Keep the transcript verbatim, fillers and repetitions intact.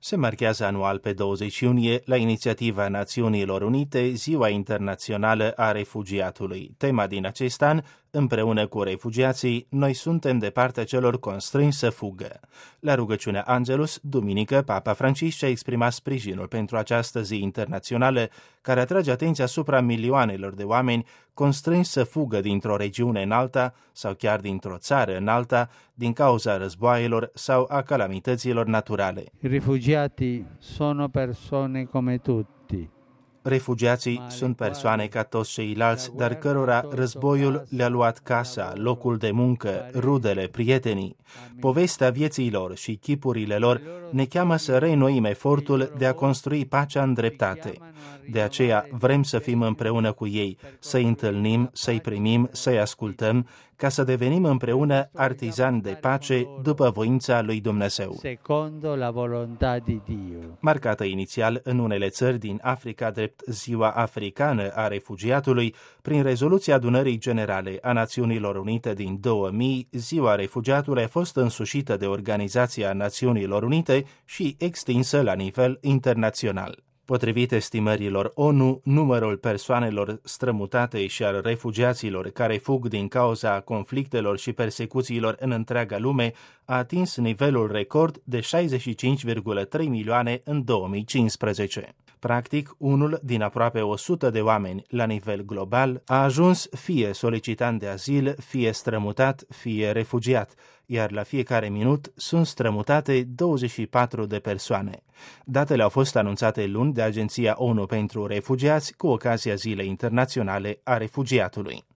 Se marchează anual pe douăzeci iunie, la inițiativa Națiunilor Unite, Ziua Internațională a Refugiatului. Tema din acest an, împreună cu refugiații, noi suntem de partea celor constrânși să fugă. La rugăciunea Angelus, duminică, Papa Francisc a exprimat sprijinul pentru această zi internațională, care atrage atenția asupra milioanelor de oameni constrânși să fugă dintr-o regiune în alta sau chiar dintr-o țară în alta din cauza războaielor sau a calamităților naturale. I rifugiati sono persone come tutti. Refugiații sunt persoane ca toți ceilalți, dar cărora războiul le-a luat casa, locul de muncă, rudele, prietenii. Povestea vieții lor și chipurile lor ne cheamă să reînnoim efortul de a construi pacea în dreptate. De aceea vrem să fim împreună cu ei, să-i întâlnim, să-i primim, să-i ascultăm, ca să devenim împreună artizani de pace după voința lui Dumnezeu. Secondo la volontà di Dio. Marcată inițial în unele țări din Africa drept Ziua Africană a Refugiatului, prin rezoluția Adunării Generale a Națiunilor Unite din două mii, Ziua Refugiatului a fost însușită de Organizația Națiunilor Unite și extinsă la nivel internațional. Potrivit estimărilor ONU, numărul persoanelor strămutate și al refugiaților care fug din cauza conflictelor și persecuțiilor în întreaga lume a atins nivelul record de șaizeci și cinci virgulă trei milioane în două mii cincisprezece. Practic, unul din aproape o sută de oameni la nivel global a ajuns fie solicitant de azil, fie strămutat, fie refugiat, iar la fiecare minut sunt strămutate douăzeci și patru de persoane. Datele au fost anunțate luni de Agenția ONU pentru Refugiați cu ocazia Zilei Internaționale a Refugiatului.